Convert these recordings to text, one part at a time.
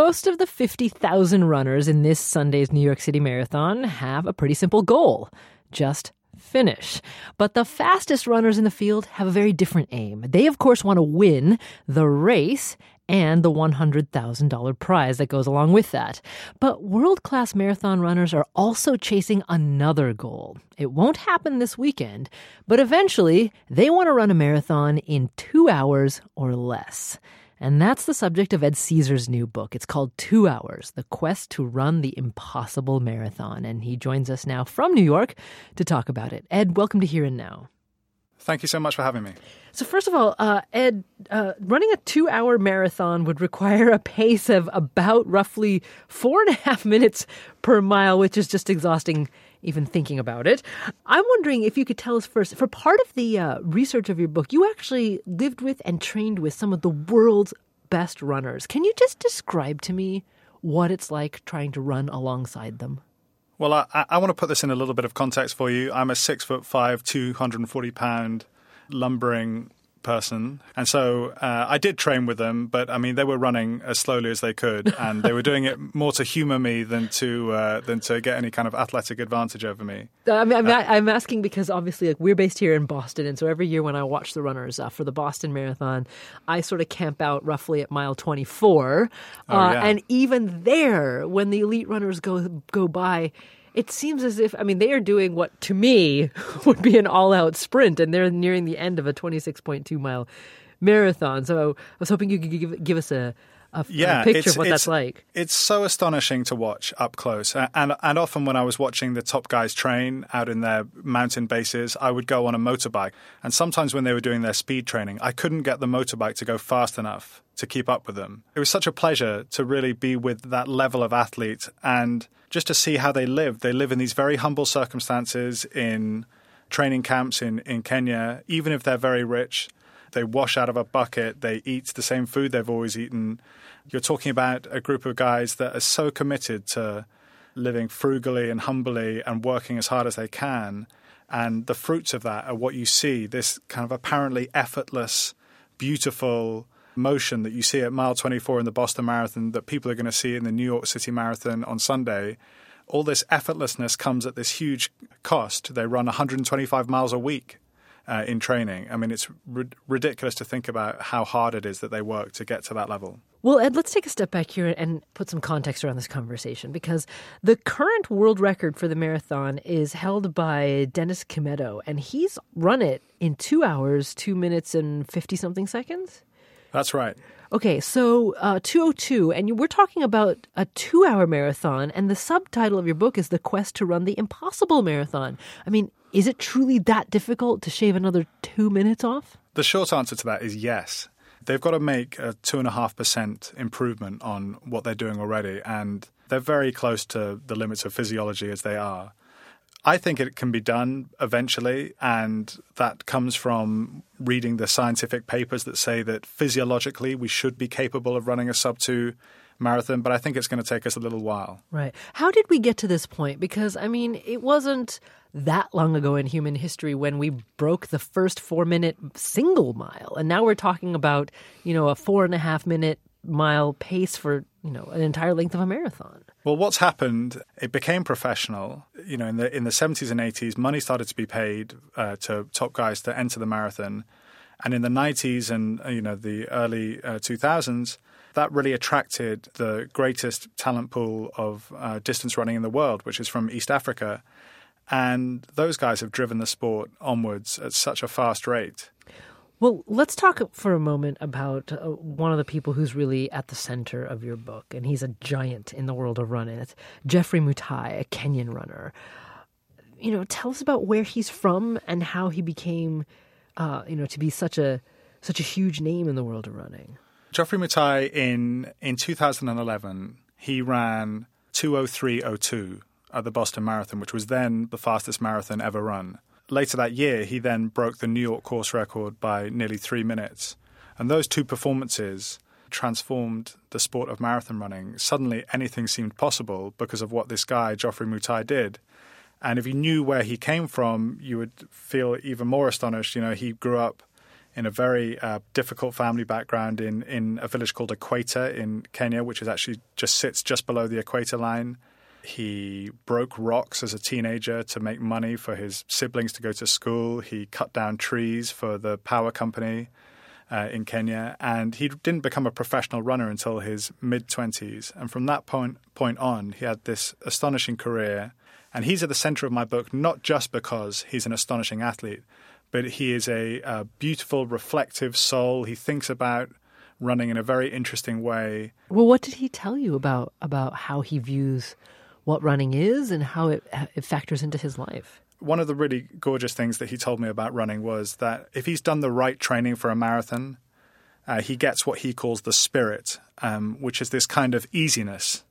Most of the 50,000 runners in this Sunday's New York City Marathon have a pretty simple goal. Just finish. But the fastest runners in the field have a very different aim. They, of course, want to win the race and the $100,000 prize that goes along with that. But world-class marathon runners are also chasing another goal. It won't happen this weekend, but eventually they want to run a marathon in 2 hours or less. And that's the subject of Ed Caesar's new book. It's called 2 Hours, The Quest to Run the Impossible Marathon. And he joins us now from New York to talk about it. Ed, welcome to Here and Now. Thank you so much for having me. So first of all, Ed, running a 2-hour marathon would require a pace of about roughly 4.5 minutes per mile, which is just exhausting even thinking about it. I'm wondering if you could tell us first, for part of the research of your book, you actually lived with and trained with some of the world's best runners. Can you just describe to me what it's like trying to run alongside them? Well, I want to put this in a little bit of context for you. I'm a 6'5", 240-pound lumbering person. And so I did train with them, but I mean, they were running as slowly as they could, and they were doing it more to humor me than to get any kind of athletic advantage over me. I'm asking because obviously we're based here in Boston, and so every year when I watch the runners for the Boston Marathon, I sort of camp out roughly at mile 24. And even there, when the elite runners go by, it seems as if, they are doing what, to me, would be an all-out sprint, and they're nearing the end of a 26.2-mile marathon. So I was hoping you could give us a picture of what that's like. It's so astonishing to watch up close. And often when I was watching the top guys train out in their mountain bases, I would go on a motorbike. And sometimes when they were doing their speed training, I couldn't get the motorbike to go fast enough to keep up with them. It was such a pleasure to really be with that level of athlete and just to see how they live. They live in these very humble circumstances in training camps in Kenya. Even if they're very rich, they wash out of a bucket, they eat the same food they've always eaten. You're talking about a group of guys that are so committed to living frugally and humbly and working as hard as they can. And the fruits of that are what you see, this kind of apparently effortless, beautiful motion that you see at mile 24 in the Boston Marathon, that people are going to see in the New York City Marathon on Sunday. All this effortlessness comes at this huge cost. They run 125 miles a week in training. It's ridiculous to think about how hard it is that they work to get to that level. Well, Ed, let's take a step back here and put some context around this conversation, because the current world record for the marathon is held by Dennis Kimetto, and he's run it in 2 hours, 2 minutes and 50-something seconds? That's right. Okay, so 2:02, and we're talking about a 2-hour marathon, and the subtitle of your book is The Quest to Run the Impossible Marathon. Is it truly that difficult to shave another 2 minutes off? The short answer to that is yes. They've got to make a 2.5% improvement on what they're doing already, and they're very close to the limits of physiology as they are. I think it can be done eventually, and that comes from reading the scientific papers that say that physiologically we should be capable of running a sub-2 marathon, but I think it's going to take us a little while. Right. How did we get to this point? Because, it wasn't that long ago in human history when we broke the first 4-minute single mile, and now we're talking about, a 4.5-minute mile pace for, an entire length of a marathon. Well, what's happened, it became professional. In the 70s and 80s, money started to be paid to top guys to enter the marathon. And in the 90s and, the early 2000s, that really attracted the greatest talent pool of distance running in the world, which is from East Africa. And those guys have driven the sport onwards at such a fast rate. Well, let's talk for a moment about one of the people who's really at the center of your book, and he's a giant in the world of running. It's Geoffrey Mutai, a Kenyan runner. Tell us about where he's from and how he became, to be such a huge name in the world of running. Geoffrey Mutai, in 2011, he ran 2:03:02 at the Boston Marathon, which was then the fastest marathon ever run. Later that year, he then broke the New York course record by nearly 3 minutes. And those two performances transformed the sport of marathon running. Suddenly, anything seemed possible because of what this guy, Geoffrey Mutai, did. And if you knew where he came from, you would feel even more astonished. He grew up in a very difficult family background in a village called Equator in Kenya, which is actually sits just below the equator line. He broke rocks as a teenager to make money for his siblings to go to school. He cut down trees for the power company in Kenya. And he didn't become a professional runner until his mid-20s. And from that point on, he had this astonishing career. And he's at the center of my book, not just because he's an astonishing athlete, but he is a beautiful, reflective soul. He thinks about running in a very interesting way. Well, what did he tell you about how he views what running is and how it factors into his life? One of the really gorgeous things that he told me about running was that if he's done the right training for a marathon, he gets what he calls the spirit, which is this kind of easiness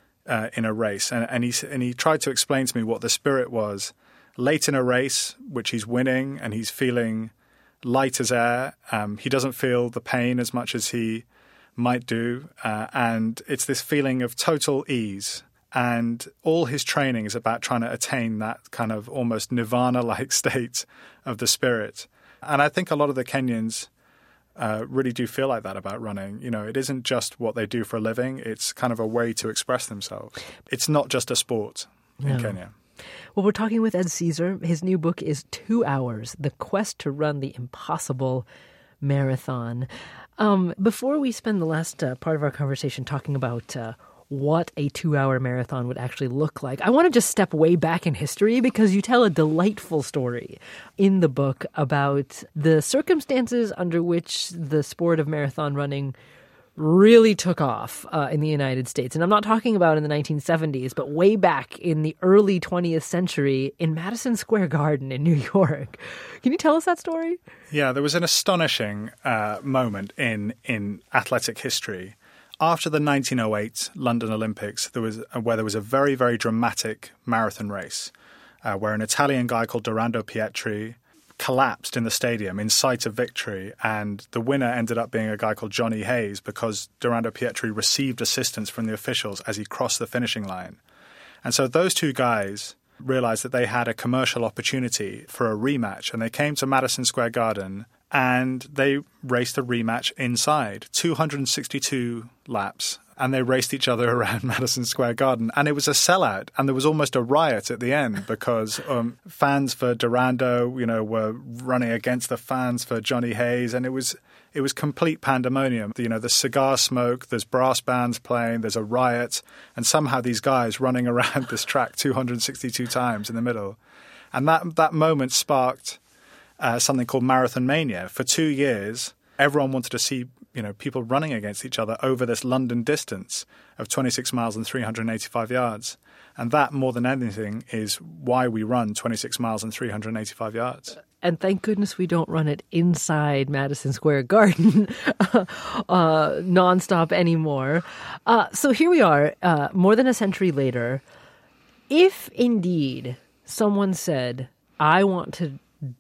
in a race. And he tried to explain to me what the spirit was. Late in a race, which he's winning, and he's feeling light as air. He doesn't feel the pain as much as he might do. And it's this feeling of total ease. And all his training is about trying to attain that kind of almost nirvana-like state of the spirit. And I think a lot of the Kenyans really do feel like that about running. You know, it isn't just what they do for a living. It's kind of a way to express themselves. It's not just a sport in Kenya. Well, we're talking with Ed Caesar. His new book is 2 Hours, The Quest to Run the Impossible Marathon. Before we spend the last part of our conversation talking about what a 2-hour marathon would actually look like, I want to just step way back in history because you tell a delightful story in the book about the circumstances under which the sport of marathon running really took off in the United States. And I'm not talking about in the 1970s, but way back in the early 20th century in Madison Square Garden in New York. Can you tell us that story? Yeah, there was an astonishing moment in athletic history. After the 1908 London Olympics, there was a very, very dramatic marathon race where an Italian guy called Dorando Pietri collapsed in the stadium in sight of victory, and the winner ended up being a guy called Johnny Hayes because Dorando Pietri received assistance from the officials as he crossed the finishing line. And so those two guys realized that they had a commercial opportunity for a rematch, and they came to Madison Square Garden and they raced a rematch inside, 262 laps. And they raced each other around Madison Square Garden. And it was a sellout. And there was almost a riot at the end because fans for Dorando, were running against the fans for Johnny Hayes. And it was complete pandemonium. There's cigar smoke, there's brass bands playing, there's a riot. And somehow these guys running around this track 262 times in the middle. And that moment sparked something called Marathon Mania. For 2 years, everyone wanted to see people running against each other over this London distance of 26 miles and 385 yards. And that, more than anything, is why we run 26 miles and 385 yards. And thank goodness we don't run it inside Madison Square Garden nonstop anymore. So here we are, more than a century later. If indeed someone said, I want to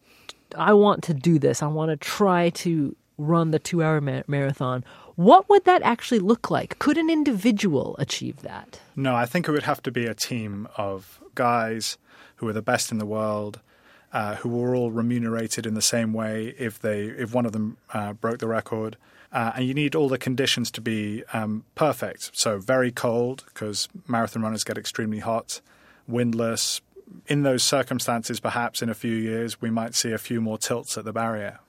do this, I want to try to run the 2-hour marathon, what would that actually look like? Could an individual achieve that? No, I think it would have to be a team of guys who are the best in the world, who were all remunerated in the same way if one of them broke the record. And you need all the conditions to be perfect. So very cold, because marathon runners get extremely hot, windless. In those circumstances, perhaps in a few years, we might see a few more tilts at the barrier.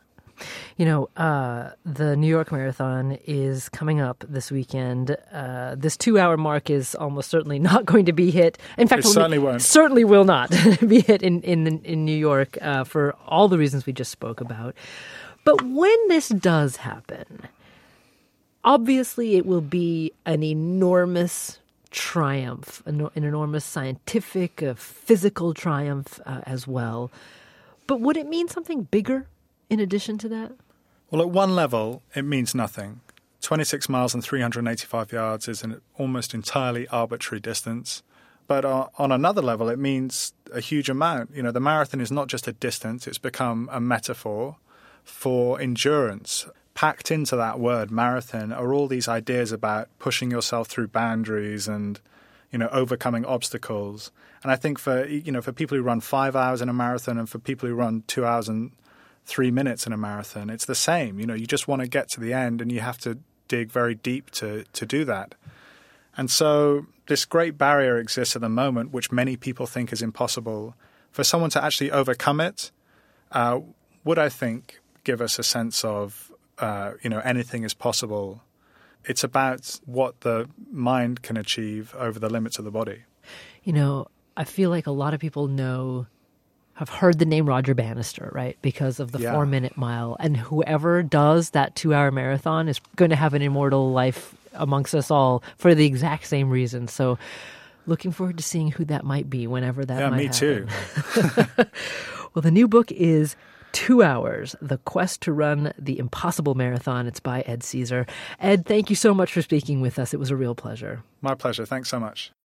The New York Marathon is coming up this weekend. This 2-hour mark is almost certainly not going to be hit. In fact, it certainly won't. Certainly will not be hit in New York for all the reasons we just spoke about. But when this does happen, obviously it will be an enormous triumph, an enormous scientific, physical triumph as well. But would it mean something bigger in addition to that? Well, at one level, it means nothing. 26 miles and 385 yards is an almost entirely arbitrary distance. But on another level, it means a huge amount. The marathon is not just a distance. It's become a metaphor for endurance. Packed into that word, marathon, are all these ideas about pushing yourself through boundaries and, overcoming obstacles. And I think for people who run 5 hours in a marathon and for people who run 2 hours and 3 minutes in a marathon. It's the same. You just want to get to the end, and you have to dig very deep to do that. And so this great barrier exists at the moment, which many people think is impossible. For someone to actually overcome it would, I think, give us a sense of, anything is possible. It's about what the mind can achieve over the limits of the body. I feel like a lot of people have heard the name Roger Bannister, right? Because of the 4-minute mile. And whoever does that 2-hour marathon is going to have an immortal life amongst us all for the exact same reason. So looking forward to seeing who that might be whenever that might happen. Yeah, me too. Well, the new book is 2 Hours, The Quest to Run the Impossible Marathon. It's by Ed Caesar. Ed, thank you so much for speaking with us. It was a real pleasure. My pleasure. Thanks so much.